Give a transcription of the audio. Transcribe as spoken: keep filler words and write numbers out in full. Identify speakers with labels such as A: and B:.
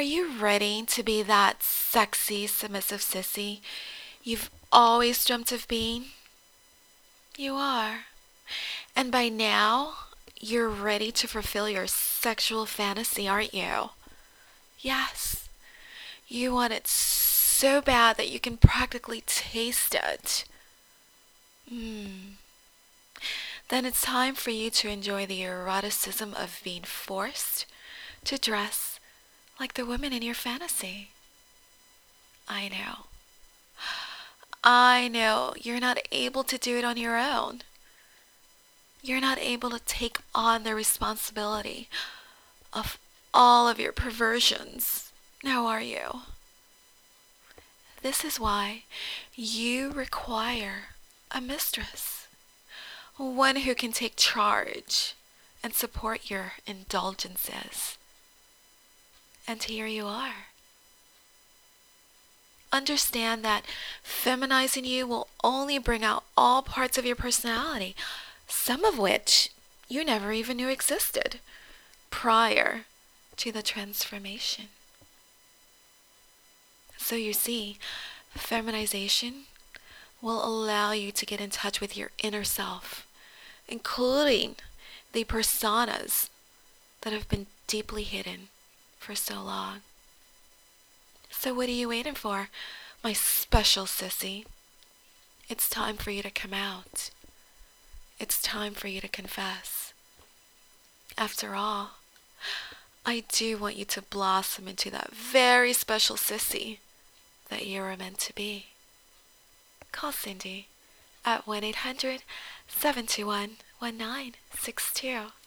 A: Are you ready to be that sexy, submissive sissy you've always dreamt of being? You are. And by now, you're ready to fulfill your sexual fantasy, aren't you? Yes. You want it so bad that you can practically taste it. Hmm. Then it's time for you to enjoy the eroticism of being forced to dress like the women in your fantasy. I know. I know you're not able to do it on your own. You're not able to take on the responsibility of all of your perversions. Now are you? This is why you require a mistress. One who can take charge and support your indulgences. And here you are. Understand that feminizing you will only bring out all parts of your personality, some of which you never even knew existed prior to the transformation. So you see, feminization will allow you to get in touch with your inner self, including the personas that have been deeply hidden for so long. So what are you waiting for, my special sissy? It's time for you to come out. It's time for you to confess. After all, I do want you to blossom into that very special sissy that you were meant to be. Call Cindy at one eight hundred, seven two one, one nine six two.